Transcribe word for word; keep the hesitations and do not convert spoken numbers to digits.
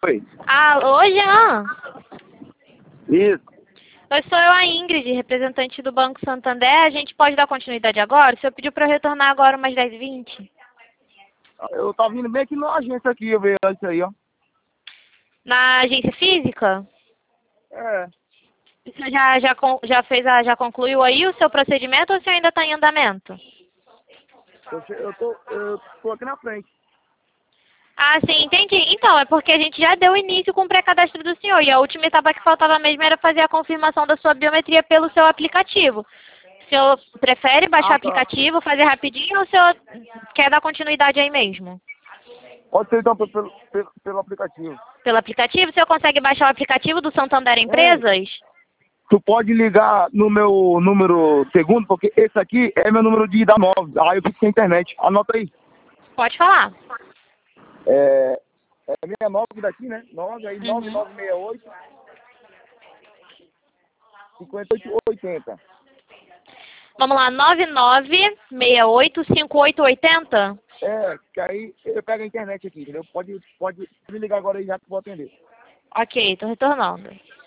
Oi. Alô, Jean? Isso. Eu sou eu, a Ingrid, representante do Banco Santander. A gente pode dar continuidade agora? O senhor pediu para eu retornar agora umas dez e vinte. Eu tava vindo bem aqui na agência aqui, eu vejo isso aí, ó. Na agência física? É. O senhor já, já, con- já, fez a, já concluiu aí o seu procedimento ou o senhor ainda está em andamento? Eu, che- eu, tô, eu tô aqui na frente. Ah, sim, entendi. Então, é porque a gente já deu início com o pré-cadastro do senhor e a última etapa que faltava mesmo era fazer a confirmação da sua biometria pelo seu aplicativo. O senhor prefere baixar o Ah, tá. aplicativo, fazer rapidinho ou o senhor quer dar continuidade aí mesmo? Pode ser então pelo, pelo, pelo aplicativo. Pelo aplicativo, o senhor consegue baixar o aplicativo do Santander Ei, Empresas? tu pode ligar no meu número segundo, porque esse aqui é meu número de da nove. Aí eu fico sem internet. Anota aí. Pode falar. É, é sessenta e nove daqui, né? nove, aí nove Uhum. nove seis oito, cinquenta e oito oitenta. Vamos lá, nove nove seis oito cinco oito oito zero? É, que aí eu pego a internet aqui, entendeu? Pode, pode me ligar agora aí já que eu vou atender. Ok, estou retornando.